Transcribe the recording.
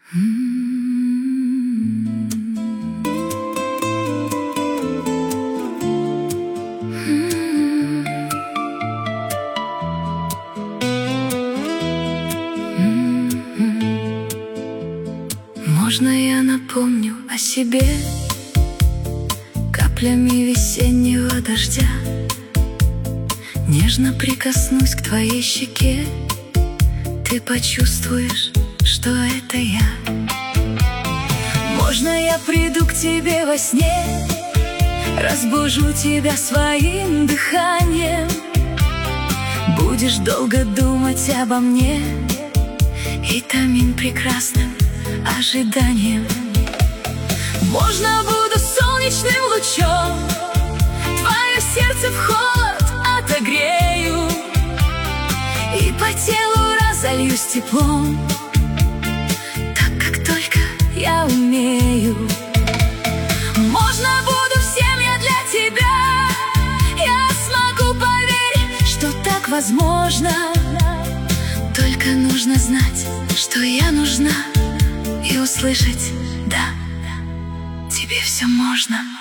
Можно я напомню о себе каплями весеннего дождя? Нежно прикоснусь к твоей щеке, ты почувствуешь, что это я. Можно я приду к тебе во сне, разбужу тебя своим дыханием? Будешь долго думать обо мне и томим прекрасным ожиданием. Можно буду солнечным лучом твое сердце в холод отогрею, и по телу разольюсь теплом, так как только я умею. Можно буду всем я для тебя, я смогу, поверить, что так возможно. Только нужно знать, что я нужна, и услышать: да, тебе все можно.